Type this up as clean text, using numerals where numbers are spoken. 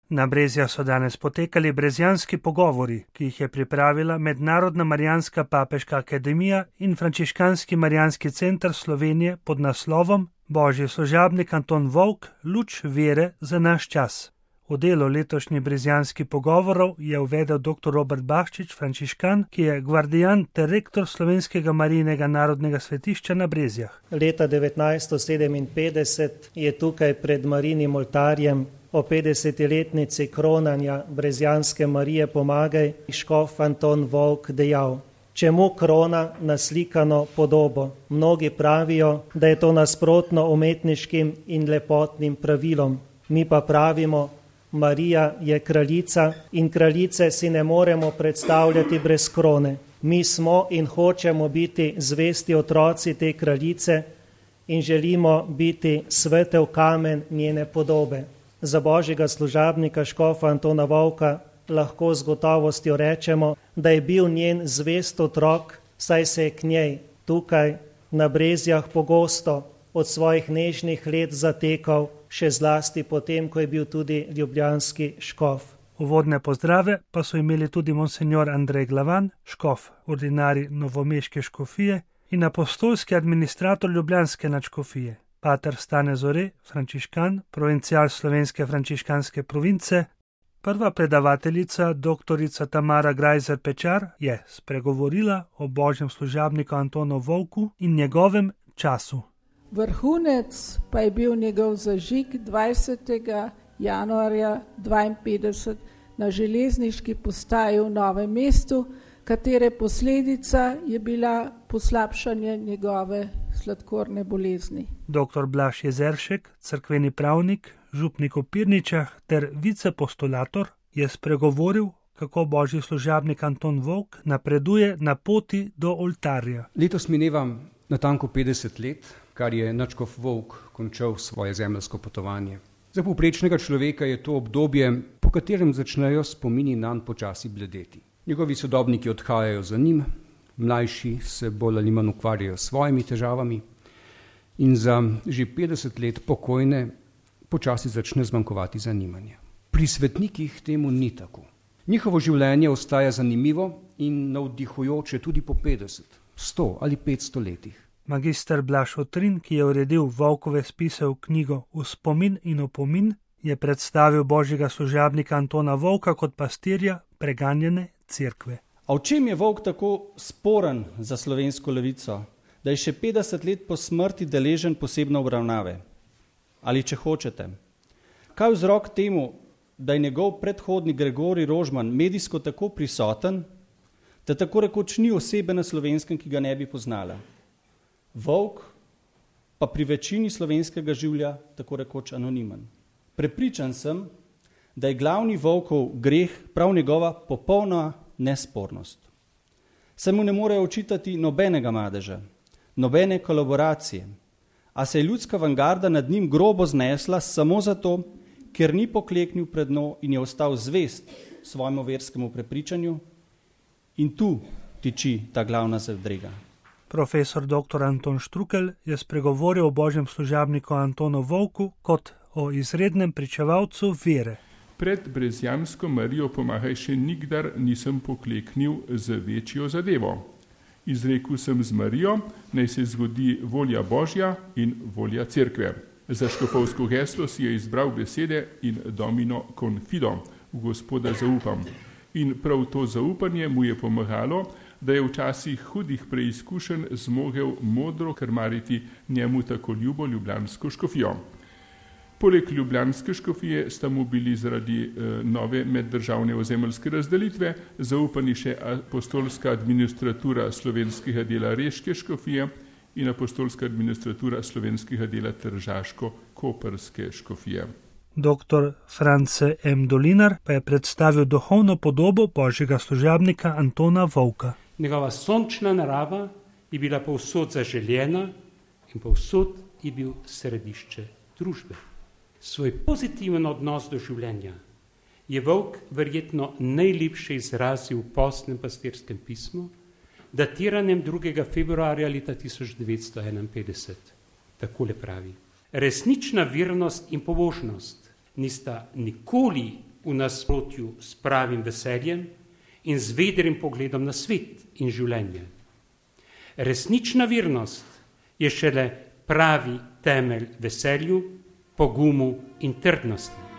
Na Brezjah so danes potekali brezjanski pogovori, ki jih je pripravila Mednarodna marijanska papeška akademija in Frančiškanski marijanski center Slovenije pod naslovom Božji služabnik Anton Volk, luč vere za naš čas. V delo letošnji brezjanski pogovorov je uvedel dr. Robert Bahčič, frančiškan, ki je gvardijan ter rektor Slovenskega Marijinega narodnega svetišča na Brezjah. Leta 1957 je tukaj pred Marijinim oltarjem o 50-letnici kronanja brezjanske Marije Pomagaj škof Anton Volk dejal: čemu krona naslikano podobo? Mnogi pravijo, da je to nasprotno umetniškim in lepotnim pravilom. Mi pa pravimo, Marija je kraljica in kraljice si ne moremo predstavljati brez krone. Mi smo in hočemo biti zvesti otroci te kraljice in želimo biti svetel kamen njene podobe. Za Božjega služabnika škofa Antona Volka lahko z gotovostjo rečemo, da je bil njen zvest otrok, saj se je k njej tukaj na Brezjah pogosto od svojih nežnih let zatekal, še zlasti potem, ko je bil tudi ljubljanski škof. Uvodne pozdrave pa so imeli tudi monsenjor Andrej Glavan, škof ordinarij novomeške škofije in apostolski administrator ljubljanske nadškofije. Pater Stane Zore, frančiškan, provincial slovenske frančiškanske province. Prva predavateljica, doktorica Tamara Grajzer Pečar, je spregovorila o Božjem služabniku Antonu Volku in njegovem času. Vrhunec pa je bil njegov zažig 20. januarja 1952 na železniški postaji v Novem mestu, katere posledica je bila poslabšanje njegove sladkorne bolezni. Dr. Blaž Jezeršek, cerkveni pravnik, župnik v Pirničah ter vicepostulator, je spregovoril, kako Božji služabnik Anton Volk napreduje na poti do oltarja. Letos minevam natanko 50 let, kar je nadškof Volk končal svoje zemljsko potovanje. Za povprečnega človeka je to obdobje, po katerem začnejo spomini nanj počasi bledeti. Njegovi sodobniki odhajajo za njim, mlajši se bolj ali manj ukvarjajo s svojimi težavami in za že 50 let pokojne počasi začne zmanjkovati zanimanje. Pri svetnikih temu ni tako. Njihovo življenje ostaja zanimivo in navdihujoče tudi po 50, 100 ali 500 letih. Magister Blaž Otrin, ki je uredil Volkove spise v knjigo V spomin in opomin, je predstavil Božjega služabnika Antona Volka kot pastirja preganjene cerkve. A v čem je Volk tako sporen za slovensko levico, da je še 50 let po smrti deležen posebne obravnave? Ali če hočete, kaj je vzrok temu, da je njegov predhodnik Gregorij Rožman medijsko tako prisoten, da tako rekoč ni osebe na Slovenskem, ki ga ne bi poznala? Volk pa pri večini slovenskega življa tako rekoč anonimen. Prepričan sem, da je glavni Volkov greh prav njegova popolna nespornost. Se mu ne more očitati nobenega madeža, nobene kolaboracije, a se je ljudska avangarda nad njim grobo znesla samo zato, ker ni pokleknil pred njo in je ostal zvest svojemu verskemu prepričanju, in tu tiči ta glavna zadrega. Profesor dr. Anton Štrukelj je spregovoril o Božjem služabniku Antonu Volku kot o izrednem pričevalcu vere. Pred brezjansko Marijo Pomagaj še nikdar nisem pokleknil z večjo zadevo. Izrekel sem z Marijo, naj se zgodi volja Božja in volja cerkve. Za škofovsko geslo si je izbral besede in domino confido, v Gospoda zaupam. In prav to zaupanje mu je pomagalo, da je v časih hudih preizkušenj zmogel modro krmariti njemu tako ljubo ljubljansko škofijo. Poleg ljubljanske škofije sta mu bili zaradi nove meddržavne ozemeljske razdelitve zaupani še apostolska administratura slovenskega dela Reške škofije in apostolska administratura slovenskega dela Tržaško-Koprske škofije. Dr. France M. Dolinar pa je predstavil duhovno podobo Božjega služabnika Antona Volka. Njegova sončna narava je bila povsod zaželjena in povsod je bil središče družbe. Svoj pozitiven odnos do življenja je Volk verjetno najlepše izrazil v postnem pastirskem pismu, datiranem 2. februarja leta 1951. Takole pravi: resnična vernost in pobožnost nista nikoli v nasprotju s pravim veseljem in z vedrim pogledom na svet in življenje. Resnična vernost je šele pravi temelj veselju, pogumu in trdnosti.